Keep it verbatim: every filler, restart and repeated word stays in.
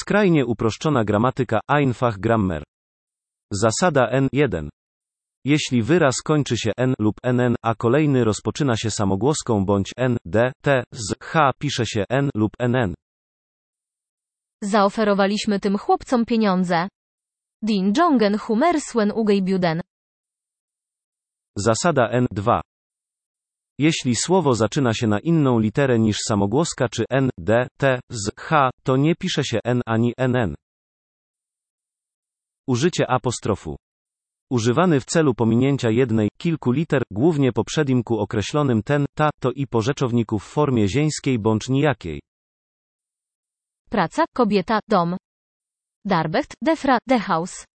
Skrajnie uproszczona gramatyka, einfach Grammar. Zasada N jeden. Jeśli wyraz kończy się N lub N N, a kolejny rozpoczyna się samogłoską bądź N, D, T, z, H pisze się N lub N N. Zaoferowaliśmy tym chłopcom pieniądze. Din Jongen Hummerswen Ugeibuden. Zasada N dwa. Jeśli słowo zaczyna się na inną literę niż samogłoska czy N, D, T, z, H, to nie pisze się N ani N N. Użycie apostrofu. Używany w celu pominięcia jednej, kilku liter, głównie po przedimku określonym ten, ta, to i po rzeczowniku w formie żeńskiej bądź nijakiej. Praca, kobieta, dom. Darbecht, defra, de Haus.